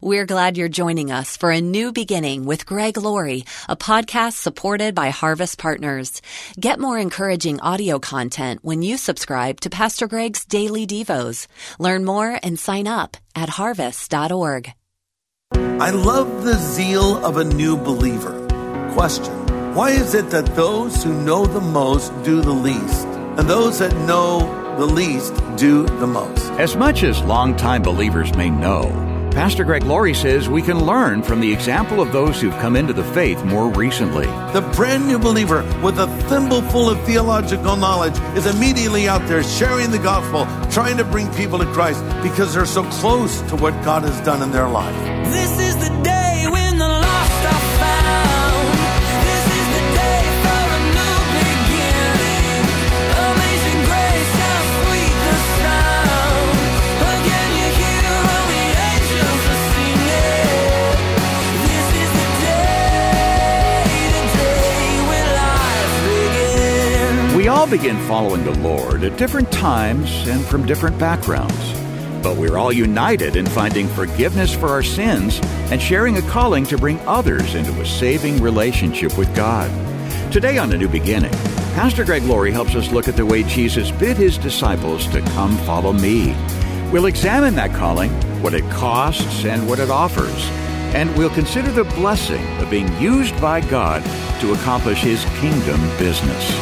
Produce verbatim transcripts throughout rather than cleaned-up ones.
We're glad you're joining us for A New Beginning with Greg Laurie, a podcast supported by Harvest Partners. Get more encouraging audio content when you subscribe to Pastor Greg's Daily Devos. Learn more and sign up at harvest dot org. I love the zeal of a new believer. Question: why is it that those who know the most do the least, and those that know the least do the most? As much as longtime believers may know, Pastor Greg Laurie says we can learn from the example of those who've come into the faith more recently. The brand new believer with a thimbleful of theological knowledge is immediately out there sharing the gospel, trying to bring people to Christ because they're so close to what God has done in their life. This is the day when the lost are found. This is the day for a new beginning. Amazing grace, how sweet the sound. Again you hear all the angels are singing. This is the day, the day when life begins. We all begin following the Lord at different times and from different backgrounds. But we're all united in finding forgiveness for our sins and sharing a calling to bring others into a saving relationship with God. Today on A New Beginning, Pastor Greg Laurie helps us look at the way Jesus bid his disciples to come follow me. We'll examine that calling, what it costs and what it offers, and we'll consider the blessing of being used by God to accomplish his kingdom business.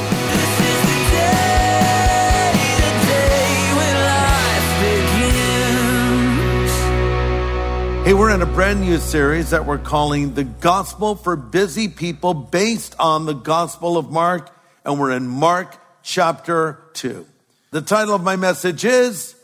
Hey, we're in a brand new series that we're calling The Gospel for Busy People, based on the Gospel of Mark, and we're in Mark chapter two. The title of my message is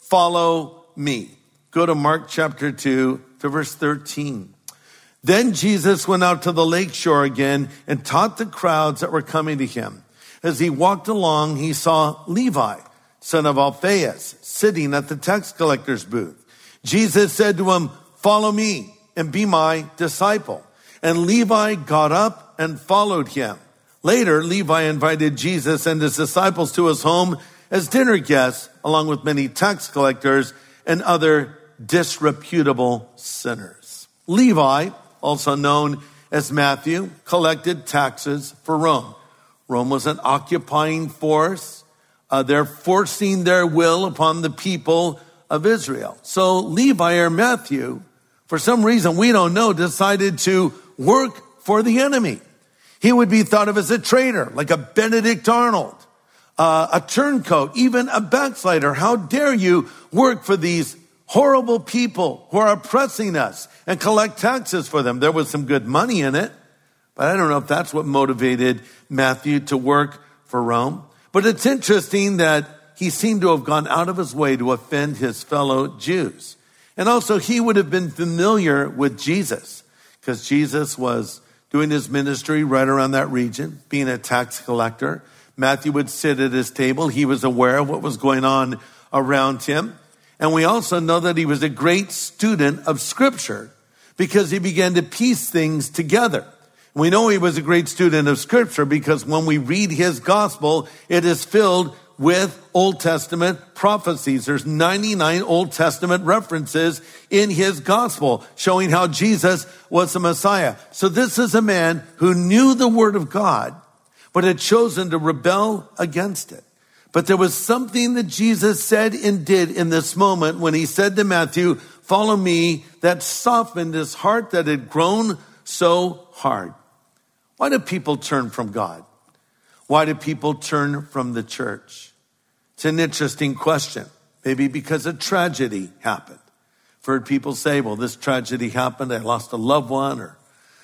Follow Me. Go to Mark chapter two to verse thirteen. Then Jesus went out to the lake shore again and taught the crowds that were coming to him. As he walked along, he saw Levi, son of Alphaeus, sitting at the tax collector's booth. Jesus said to him, "Follow me and be my disciple." And Levi got up and followed him. Later, Levi invited Jesus and his disciples to his home as dinner guests, along with many tax collectors and other disreputable sinners. Levi, also known as Matthew, collected taxes for Rome. Rome was an occupying force. Uh, they're forcing their will upon the people of Israel. So Levi, or Matthew, for some reason we don't know, decided to work for the enemy. He would be thought of as a traitor, like a Benedict Arnold, uh, a turncoat, even a backslider. How dare you work for these horrible people who are oppressing us and collect taxes for them? There was some good money in it, but I don't know if that's what motivated Matthew to work for Rome. But it's interesting that he seemed to have gone out of his way to offend his fellow Jews. And also, he would have been familiar with Jesus because Jesus was doing his ministry right around that region, being a tax collector. Matthew would sit at his table. He was aware of what was going on around him. And we also know that he was a great student of Scripture because he began to piece things together. We know he was a great student of Scripture because when we read his gospel, it is filled with Old Testament prophecies. There's ninety-nine Old Testament references in his gospel showing how Jesus was the Messiah. So this is a man who knew the word of God, but had chosen to rebel against it. But there was something that Jesus said and did in this moment when he said to Matthew, "Follow me," that softened his heart that had grown so hard. Why do people turn from God? Why do people turn from the church? It's an interesting question. Maybe because a tragedy happened. I've heard people say, well, this tragedy happened. I lost a loved one, or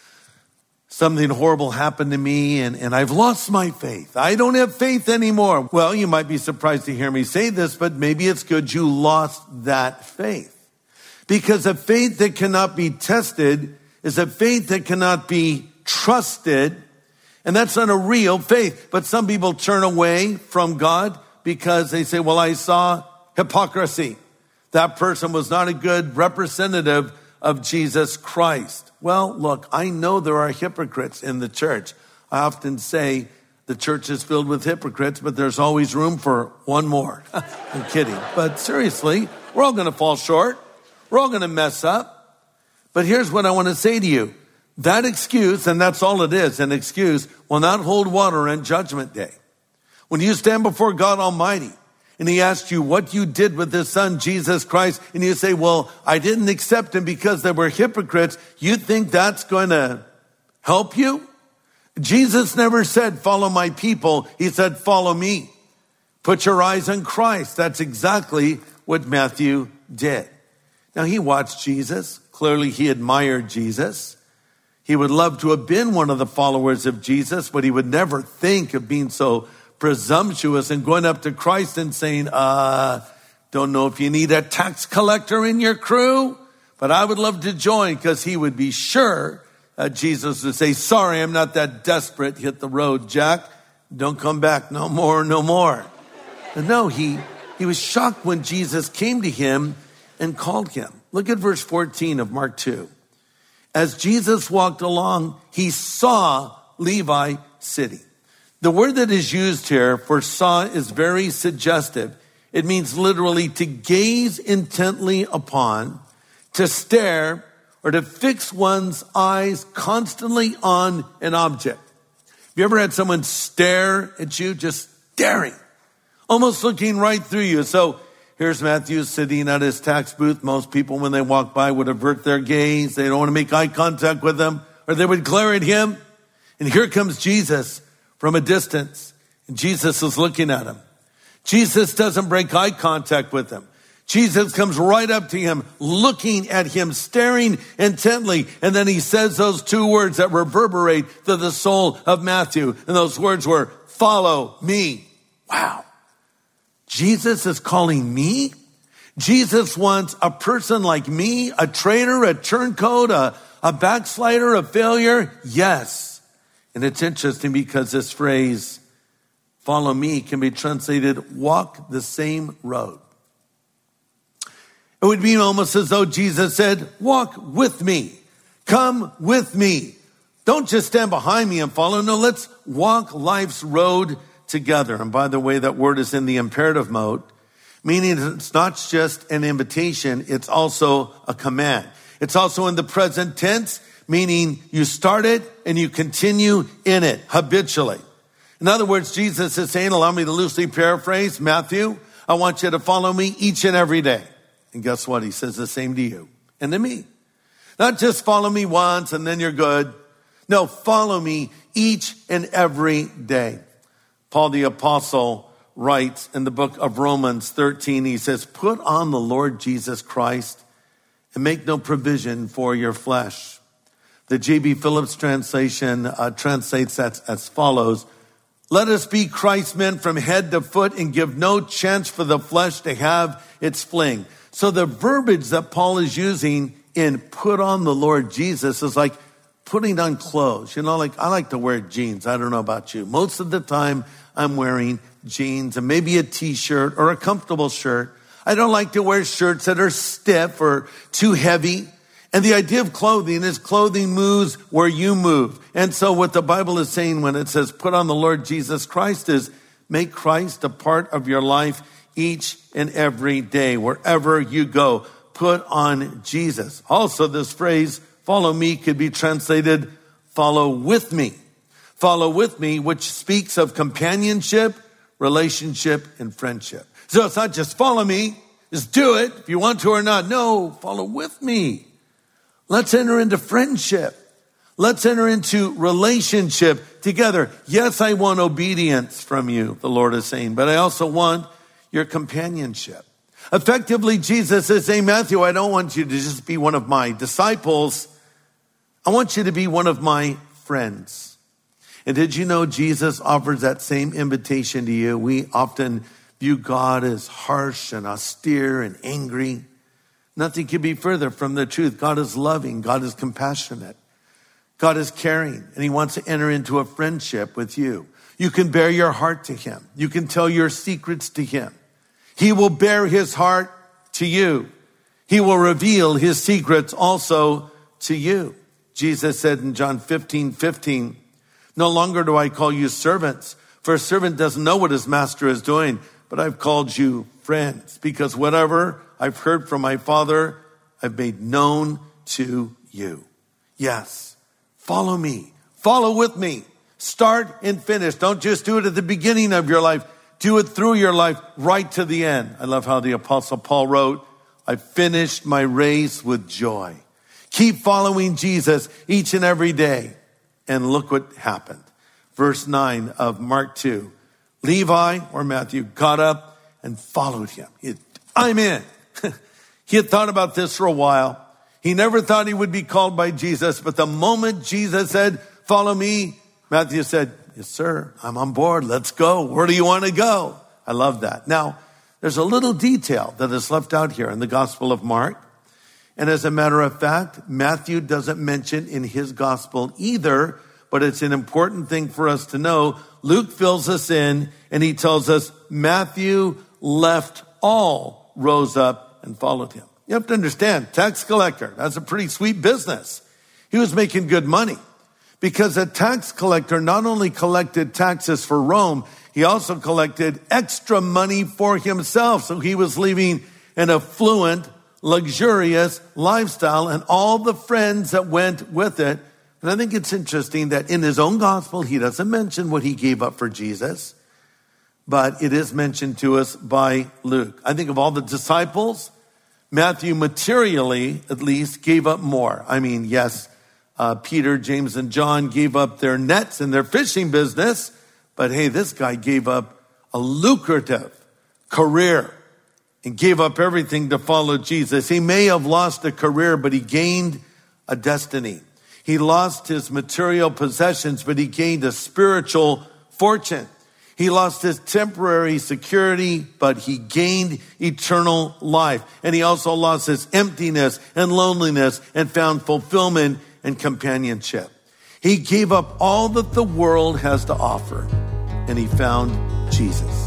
something horrible happened to me, and, and I've lost my faith. I don't have faith anymore. Well, you might be surprised to hear me say this, but maybe it's good you lost that faith. Because a faith that cannot be tested is a faith that cannot be trusted. And that's not a real faith. But some people turn away from God because they say, well, I saw hypocrisy. That person was not a good representative of Jesus Christ. Well, look, I know there are hypocrites in the church. I often say the church is filled with hypocrites, but there's always room for one more. I'm kidding. But seriously, we're all going to fall short. We're all going to mess up. But here's what I want to say to you. That excuse, and that's all it is, an excuse, will not hold water on Judgment Day. When you stand before God Almighty and he asks you what you did with his son, Jesus Christ, and you say, well, I didn't accept him because they were hypocrites, you think that's going to help you? Jesus never said, follow my people. He said, follow me. Put your eyes on Christ. That's exactly what Matthew did. Now, he watched Jesus. Clearly, he admired Jesus. He would love to have been one of the followers of Jesus, but he would never think of being so presumptuous and going up to Christ and saying, uh, don't know if you need a tax collector in your crew, but I would love to join, because he would be sure uh, Jesus would say, sorry, I'm not that desperate. Hit the road, Jack. Don't come back. No more, no more. But no, he, he was shocked when Jesus came to him and called him. Look at verse fourteen of Mark two. As Jesus walked along, he saw Levi sitting. The word that is used here for saw is very suggestive. It means literally to gaze intently upon, to stare, or to fix one's eyes constantly on an object. Have you ever had someone stare at you, just staring, almost looking right through you? So here's Matthew sitting at his tax booth. Most people, when they walk by, would avert their gaze. They don't want to make eye contact with him, or they would glare at him. And here comes Jesus from a distance, and Jesus is looking at him. Jesus doesn't break eye contact with him. Jesus comes right up to him, looking at him, staring intently, and then he says those two words that reverberate through the soul of Matthew, and those words were, follow me. Wow. Jesus is calling me? Jesus wants a person like me, a traitor, a turncoat, a, a backslider, a failure? Yes. And it's interesting because this phrase, follow me, can be translated, walk the same road. It would be almost as though Jesus said, walk with me. Come with me. Don't just stand behind me and follow. No, let's walk life's road together. And by the way, that word is in the imperative mode, meaning it's not just an invitation, it's also a command. It's also in the present tense, meaning you start it and you continue in it habitually. In other words, Jesus is saying, allow me to loosely paraphrase Matthew, I want you to follow me each and every day. And guess what? He says the same to you and to me. Not just follow me once and then you're good. No, follow me each and every day. Paul the Apostle writes in the book of Romans thirteen, he says, put on the Lord Jesus Christ and make no provision for your flesh. The J B Phillips translation uh, translates that as follows. Let us be Christ's men from head to foot and give no chance for the flesh to have its fling. So the verbiage that Paul is using in put on the Lord Jesus is like putting on clothes. You know, like I like to wear jeans. I don't know about you. Most of the time I'm wearing jeans and maybe a t-shirt or a comfortable shirt. I don't like to wear shirts that are stiff or too heavy. And the idea of clothing is clothing moves where you move. And so what the Bible is saying when it says put on the Lord Jesus Christ is make Christ a part of your life each and every day. Wherever you go, put on Jesus. Also, this phrase, follow me, could be translated, follow with me. Follow with me, which speaks of companionship, relationship, and friendship. So it's not just follow me, just do it if you want to or not. No, follow with me. Let's enter into friendship. Let's enter into relationship together. Yes, I want obedience from you, the Lord is saying, but I also want your companionship. Effectively, Jesus is saying, Matthew, I don't want you to just be one of my disciples. I want you to be one of my friends. And did you know Jesus offers that same invitation to you? We often view God as harsh and austere and angry. Nothing could be further from the truth. God is loving. God is compassionate. God is caring, and he wants to enter into a friendship with you. You can bare your heart to him. You can tell your secrets to him. He will bare his heart to you. He will reveal his secrets also to you. Jesus said in John fifteen fifteen, no longer do I call you servants, for a servant doesn't know what his master is doing, but I've called you friends, because whatever I've heard from my Father, I've made known to you. Yes, follow me. Follow with me. Start and finish. Don't just do it at the beginning of your life. Do it through your life right to the end. I love how the Apostle Paul wrote, I finished my race with joy. Keep following Jesus each and every day. And look what happened. Verse nine of Mark two. Levi, or Matthew, got up and followed him. He, I'm in. He had thought about this for a while. He never thought he would be called by Jesus, but the moment Jesus said, follow me, Matthew said, yes, sir, I'm on board. Let's go. Where do you want to go? I love that. Now, there's a little detail that is left out here in the Gospel of Mark. And as a matter of fact, Matthew doesn't mention in his gospel either, but it's an important thing for us to know. Luke fills us in and he tells us Matthew left all, rose up and followed him. You have to understand, tax collector, that's a pretty sweet business. He was making good money because a tax collector not only collected taxes for Rome, he also collected extra money for himself. So he was living an affluent, luxurious lifestyle and all the friends that went with it. And I think it's interesting that in his own gospel, he doesn't mention what he gave up for Jesus, but it is mentioned to us by Luke. I think of all the disciples, Matthew materially, at least, gave up more. I mean, yes, uh, Peter, James, and John gave up their nets and their fishing business, but hey, this guy gave up a lucrative career and gave up everything to follow Jesus. He may have lost a career, but he gained a destiny. He lost his material possessions, but he gained a spiritual fortune. He lost his temporary security, but he gained eternal life. And he also lost his emptiness and loneliness and found fulfillment and companionship. He gave up all that the world has to offer, and he found Jesus.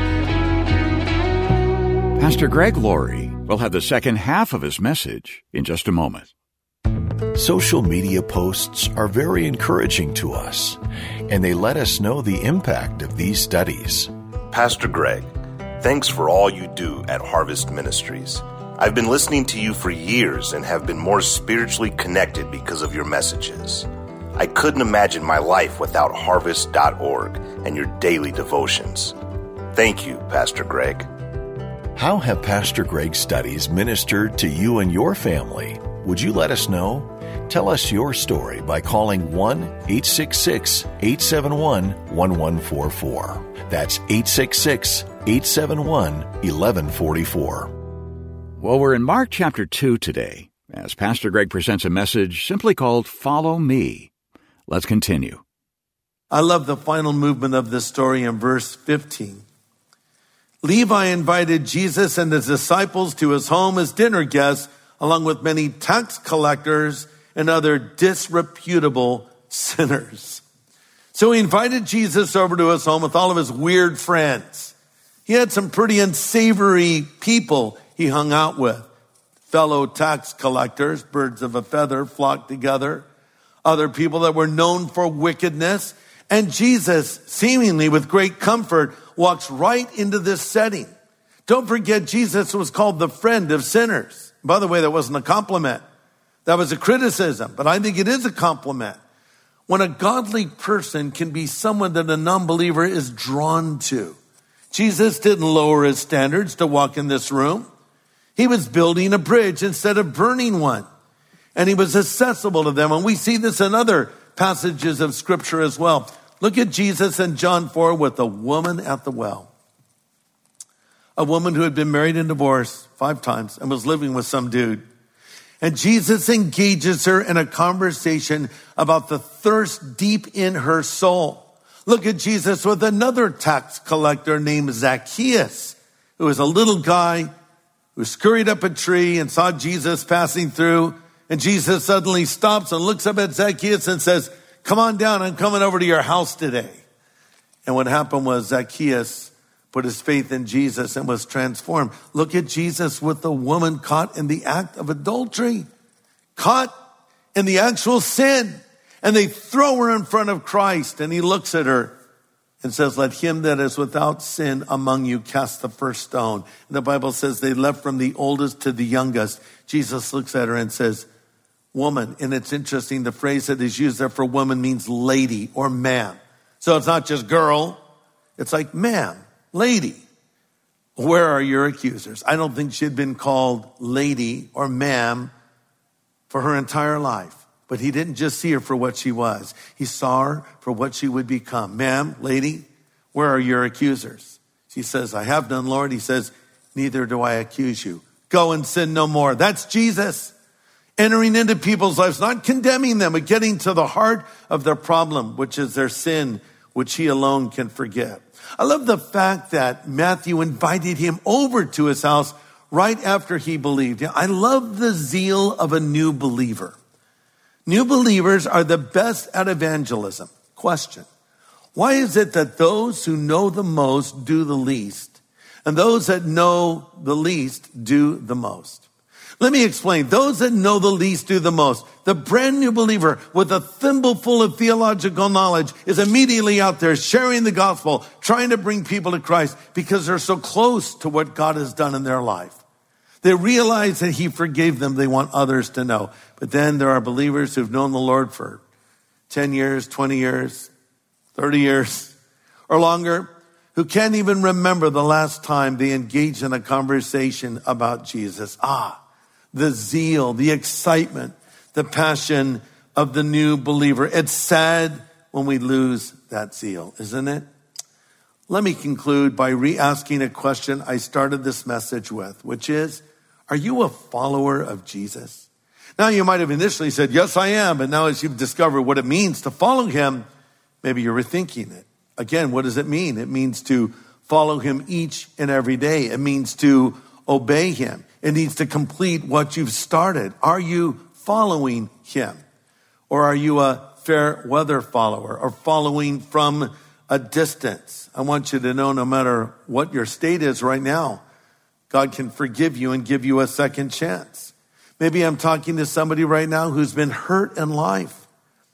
Pastor Greg Laurie will have the second half of his message in just a moment. Social media posts are very encouraging to us, and they let us know the impact of these studies. Pastor Greg, thanks for all you do at Harvest Ministries. I've been listening to you for years and have been more spiritually connected because of your messages. I couldn't imagine my life without harvest dot org and your daily devotions. Thank you, Pastor Greg. How have Pastor Greg's studies ministered to you and your family? Would you let us know? Tell us your story by calling one eight six six, eight seven one, one one four four. That's eight six six, eight seven one, one one four four. Well, we're in Mark chapter two today, as Pastor Greg presents a message simply called Follow Me. Let's continue. I love the final movement of this story in verse fifteen. Levi invited Jesus and his disciples to his home as dinner guests, along with many tax collectors and other disreputable sinners. So he invited Jesus over to his home with all of his weird friends. He had some pretty unsavory people he hung out with. Fellow tax collectors, birds of a feather, flocked together. Other people that were known for wickedness. And Jesus, seemingly with great comfort, walks right into this setting. Don't forget, Jesus was called the friend of sinners. By the way, that wasn't a compliment. That was a criticism, but I think it is a compliment. When a godly person can be someone that a non-believer is drawn to. Jesus didn't lower his standards to walk in this room. He was building a bridge instead of burning one. And he was accessible to them. And we see this in other passages of Scripture as well. Look at Jesus in John four with a woman at the well. A woman who had been married and divorced five times and was living with some dude. And Jesus engages her in a conversation about the thirst deep in her soul. Look at Jesus with another tax collector named Zacchaeus, who was a little guy who scurried up a tree and saw Jesus passing through. And Jesus suddenly stops and looks up at Zacchaeus and says, come on down, I'm coming over to your house today. And what happened was Zacchaeus put his faith in Jesus and was transformed. Look at Jesus with the woman caught in the act of adultery, caught in the actual sin. And they throw her in front of Christ, and he looks at her and says, let him that is without sin among you cast the first stone. And the Bible says they left from the oldest to the youngest. Jesus looks at her and says, woman. And it's interesting, the phrase that is used there for woman means lady or ma'am. So it's not just girl. It's like, ma'am, lady, where are your accusers? I don't think she had been called lady or ma'am for her entire life. But he didn't just see her for what she was. He saw her for what she would become. Ma'am, lady, where are your accusers? She says, I have none, Lord. He says, neither do I accuse you. Go and sin no more. That's Jesus entering into people's lives, not condemning them, but getting to the heart of their problem, which is their sin, which he alone can forgive. I love the fact that Matthew invited him over to his house right after he believed. I love the zeal of a new believer. New believers are the best at evangelism. Question: why is it that those who know the most do the least, and those that know the least do the most? Let me explain. Those that know the least do the most. The brand new believer with a thimbleful of theological knowledge is immediately out there sharing the gospel, trying to bring people to Christ because they're so close to what God has done in their life. They realize that he forgave them. They want others to know. But then there are believers who've known the Lord for ten years, twenty years, thirty years, or longer, who can't even remember the last time they engaged in a conversation about Jesus. Ah, the zeal, the excitement, the passion of the new believer. It's sad when we lose that zeal, isn't it? Let me conclude by re-asking a question I started this message with, which is, are you a follower of Jesus? Now, you might have initially said, yes, I am. But now as you've discovered what it means to follow him, maybe you're rethinking it. Again, what does it mean? It means to follow him each and every day. It means to obey him. It needs to complete what you've started. Are you following him? Or are you a fair weather follower or following from a distance? I want you to know, no matter what your state is right now, God can forgive you and give you a second chance. Maybe I'm talking to somebody right now who's been hurt in life.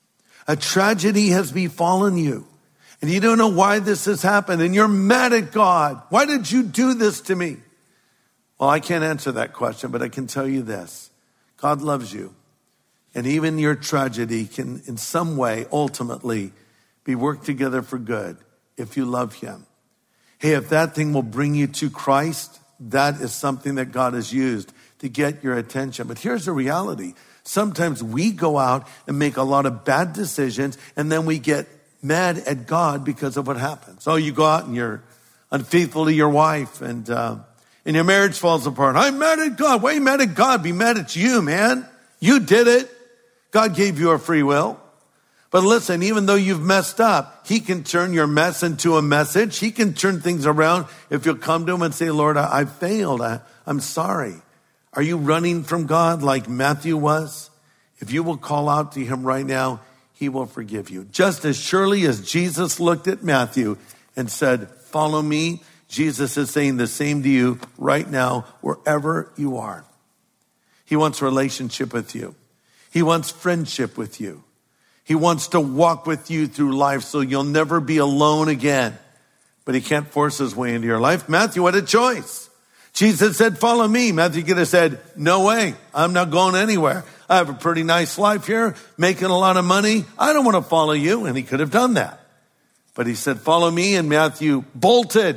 A tragedy has befallen you, and you don't know why this has happened, and you're mad at God. Why did you do this to me? Well, I can't answer that question, but I can tell you this. God loves you, and even your tragedy can in some way ultimately be worked together for good if you love him. Hey, if that thing will bring you to Christ, that is something that God has used to get your attention. But here's the reality. Sometimes we go out and make a lot of bad decisions, and then we get mad at God because of what happens. So you go out and you're unfaithful to your wife, and uh, and your marriage falls apart. I'm mad at God. Why are you mad at God? Be mad at you, man. You did it. God gave you a free will. But listen, even though you've messed up, he can turn your mess into a message. He can turn things around if you'll come to him and say, Lord, I, I failed. I, I'm sorry. Are you running from God like Matthew was? If you will call out to him right now, he will forgive you. Just as surely as Jesus looked at Matthew and said, follow me, Jesus is saying the same to you right now, wherever you are. He wants a relationship with you. He wants friendship with you. He wants to walk with you through life so you'll never be alone again. But he can't force his way into your life. Matthew had a choice. Jesus said, follow me. Matthew could have said, no way. I'm not going anywhere. I have a pretty nice life here, making a lot of money. I don't want to follow you. And he could have done that. But he said, follow me. And Matthew bolted,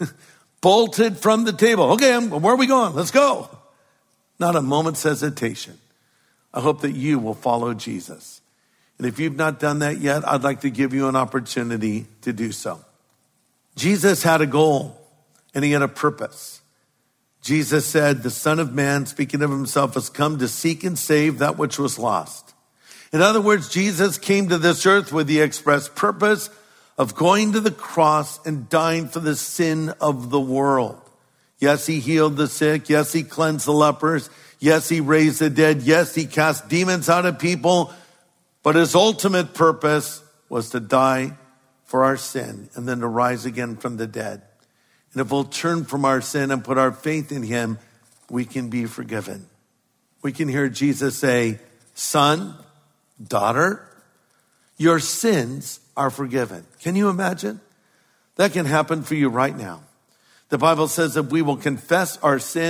bolted from the table. Okay, I'm, where are we going? Let's go. Not a moment's hesitation. I hope that you will follow Jesus. And if you've not done that yet, I'd like to give you an opportunity to do so. Jesus had a goal and he had a purpose. Jesus said, the Son of Man, speaking of himself, has come to seek and save that which was lost. In other words, Jesus came to this earth with the express purpose of going to the cross and dying for the sin of the world. Yes, he healed the sick. Yes, he cleansed the lepers. Yes, he raised the dead. Yes, he cast demons out of people. But his ultimate purpose was to die for our sin and then to rise again from the dead. And if we'll turn from our sin and put our faith in him, we can be forgiven. We can hear Jesus say, son, daughter, your sins are forgiven. Can you imagine? That can happen for you right now. The Bible says that we will confess our sin,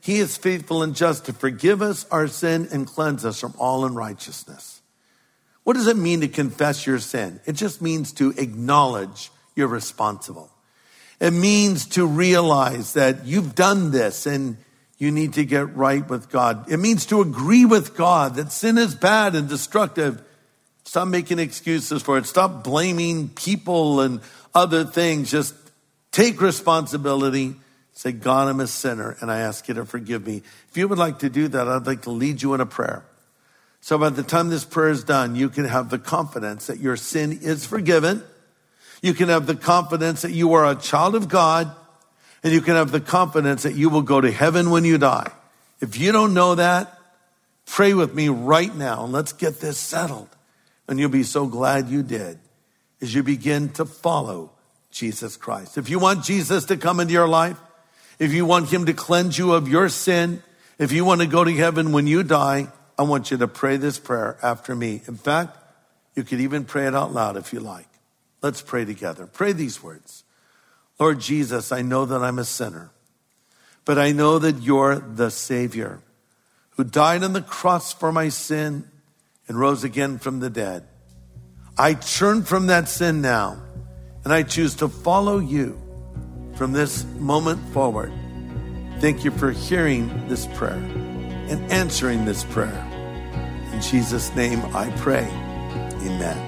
He is faithful and just to forgive us our sin and cleanse us from all unrighteousness. What does it mean to confess your sin? It just means to acknowledge you're responsible. It means to realize that you've done this and you need to get right with God. It means to agree with God that sin is bad and destructive. Stop making excuses for it. Stop blaming people and other things. Just take responsibility. Say, God, I'm a sinner and I ask you to forgive me. If you would like to do that, I'd like to lead you in a prayer. So by the time this prayer is done, you can have the confidence that your sin is forgiven. You can have the confidence that you are a child of God. And you can have the confidence that you will go to heaven when you die. If you don't know that, pray with me right now and let's get this settled. And you'll be so glad you did as you begin to follow Jesus Christ. If you want Jesus to come into your life, if you want him to cleanse you of your sin, if you want to go to heaven when you die, I want you to pray this prayer after me. In fact, you could even pray it out loud if you like. Let's pray together. Pray these words. Lord Jesus, I know that I'm a sinner, but I know that you're the Savior who died on the cross for my sin and rose again from the dead. I turn from that sin now, and I choose to follow you from this moment forward. Thank you for hearing this prayer and answering this prayer. In Jesus' name I pray. Amen.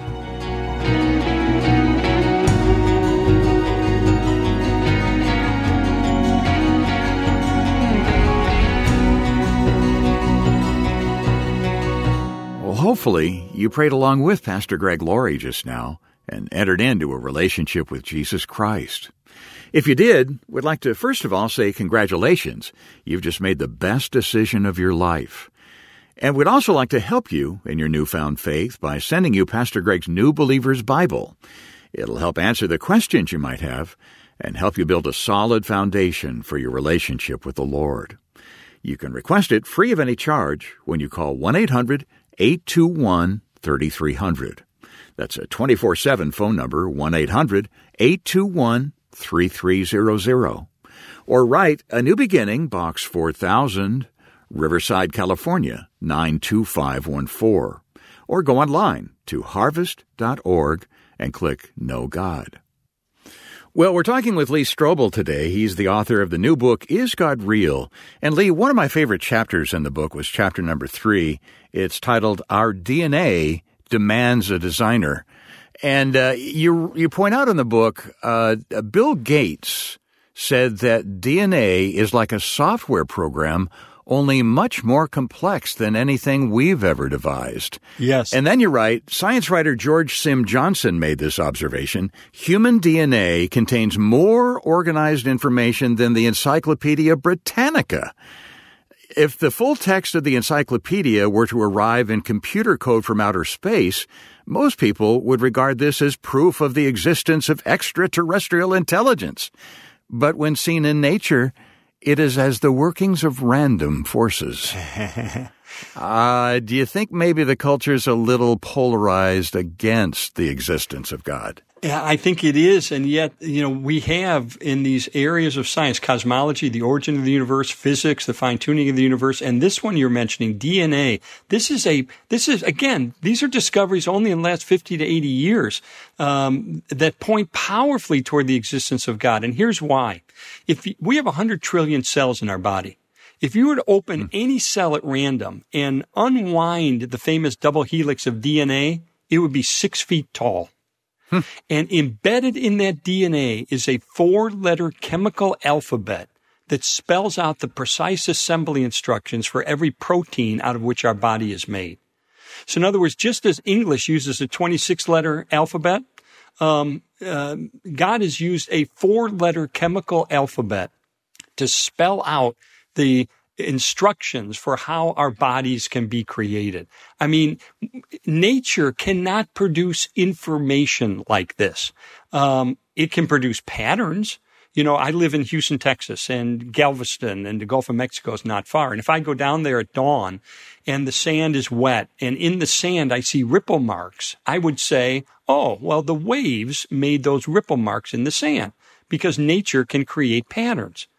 Hopefully, you prayed along with Pastor Greg Laurie just now and entered into a relationship with Jesus Christ. If you did, we'd like to first of all say congratulations. You've just made the best decision of your life. And we'd also like to help you in your newfound faith by sending you Pastor Greg's New Believer's Bible. It'll help answer the questions you might have and help you build a solid foundation for your relationship with the Lord. You can request it free of any charge when you call one eight hundred eight two one three three zero zero. That's a twenty-four seven phone number, one eight hundred eight two one three three zero zero. Or write A New Beginning, Box four thousand, Riverside, California, nine two five one four. Or go online to harvest dot org and click Know God. Well, we're talking with Lee Strobel today. He's the author of the new book, Is God Real? And Lee, one of my favorite chapters in the book was chapter number three. It's titled, Our D N A Demands a Designer. And uh, you you point out in the book, uh, Bill Gates said that D N A is like a software program, only much more complex than anything we've ever devised. Yes. And then you write, science writer George Sim Johnson made this observation, human D N A contains more organized information than the Encyclopedia Britannica. If the full text of the encyclopedia were to arrive in computer code from outer space, most people would regard this as proof of the existence of extraterrestrial intelligence. But when seen in nature, it is as the workings of random forces. uh, do you think maybe the culture's a little polarized against the existence of God? Yeah, I think it is, and yet, you know, we have in these areas of science, cosmology, the origin of the universe, physics, the fine-tuning of the universe, and this one you're mentioning, D N A. This is a, this is, again, these are discoveries only in the last fifty to eighty years um, that point powerfully toward the existence of God, and here's why. If we have one hundred trillion cells in our body, if you were to open any cell at random and unwind the famous double helix of D N A, it would be six feet tall. Hmm. And embedded in that D N A is a four-letter chemical alphabet that spells out the precise assembly instructions for every protein out of which our body is made. So in other words, just as English uses a twenty-six letter alphabet, um, uh, God has used a four-letter chemical alphabet to spell out the instructions for how our bodies can be created. I mean, nature cannot produce information like this. Um, it can produce patterns. You know, I live in Houston, Texas, and Galveston, and the Gulf of Mexico is not far. And if I go down there at dawn and the sand is wet, and in the sand I see ripple marks, I would say, oh, well, the waves made those ripple marks in the sand, because nature can create patterns.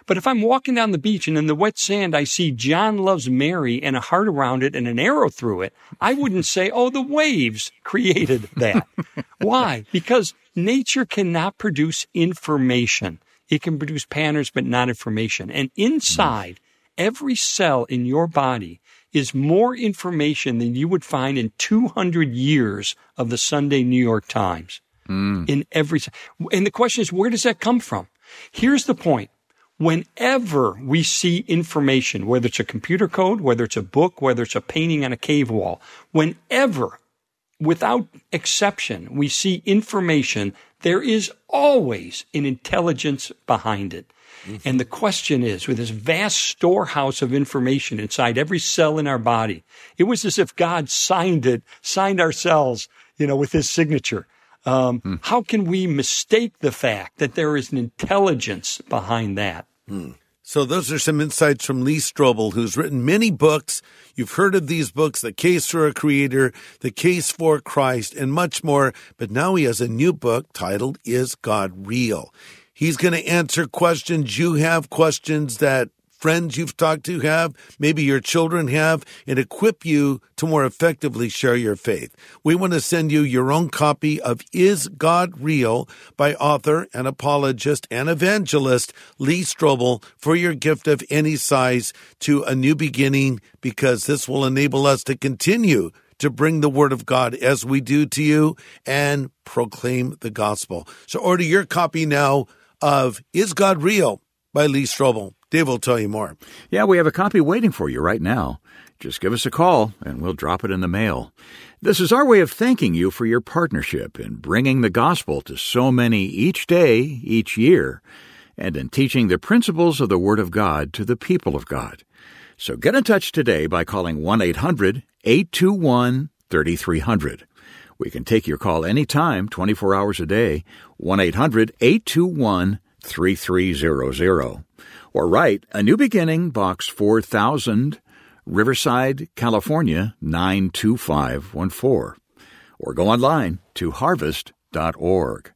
But if I'm walking down the beach and in the wet sand I see John loves Mary and a heart around it and an arrow through it, I wouldn't say, oh, the waves created that. Why? Because nature cannot produce information. It can produce patterns, but not information. And inside every cell in your body is more information than you would find in two hundred years of the Sunday New York Times. Mm. In every, and the question is, where does that come from? Here's the point. Whenever we see information, whether it's a computer code, whether it's a book, whether it's a painting on a cave wall, whenever, without exception, we see information, there is always an intelligence behind it. Mm-hmm. And the question is, with this vast storehouse of information inside every cell in our body, it was as if God signed it, signed our cells, you know, with his signature. Um, mm. How can we mistake the fact that there is an intelligence behind that? Mm. So those are some insights from Lee Strobel, who's written many books. You've heard of these books, The Case for a Creator, The Case for Christ, and much more. But now he has a new book titled, Is God Real? He's going to answer questions you have, questions that friends you've talked to have, maybe your children have, and equip you to more effectively share your faith. We want to send you your own copy of Is God Real by author and apologist and evangelist Lee Strobel for your gift of any size to A New Beginning, because this will enable us to continue to bring the word of God as we do to you and proclaim the gospel. So order your copy now of Is God Real by Lee Strobel. Dave will tell you more. Yeah, we have a copy waiting for you right now. Just give us a call, and we'll drop it in the mail. This is our way of thanking you for your partnership in bringing the gospel to so many each day, each year, and in teaching the principles of the Word of God to the people of God. So get in touch today by calling one eight hundred eight two one three three zero zero. We can take your call anytime, twenty-four hours a day, one eight hundred eight two one three three zero zero. Or write A New Beginning, Box four thousand, Riverside, California, nine two five one four. Or go online to harvest dot org.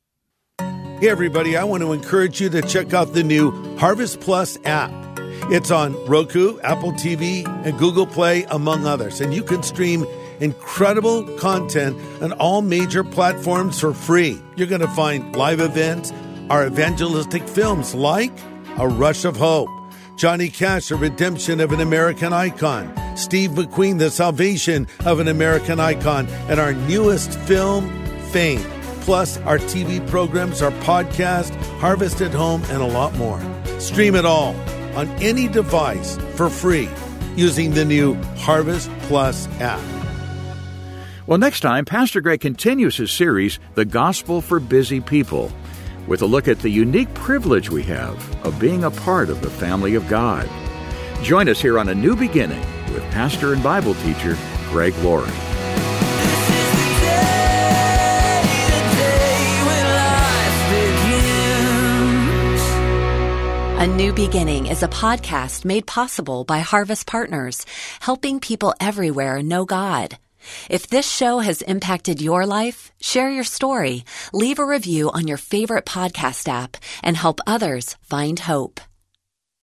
Hey, everybody, I want to encourage you to check out the new Harvest Plus app. It's on Roku, Apple T V, and Google Play, among others. And you can stream incredible content on all major platforms for free. You're going to find live events, our evangelistic films like A Rush of Hope, Johnny Cash, A Redemption of an American Icon, Steve McQueen, The Salvation of an American Icon, and our newest film, Fame. Plus our T V programs, our podcast, Harvest at Home, and a lot more. Stream it all on any device for free using the new Harvest Plus app. Well, next time, Pastor Greg continues his series, The Gospel for Busy People, with a look at the unique privilege we have of being a part of the family of God. Join us here on A New Beginning with pastor and Bible teacher Greg Laurie. A New Beginning is a podcast made possible by Harvest Partners, helping people everywhere know God. If this show has impacted your life, share your story, leave a review on your favorite podcast app, and help others find hope.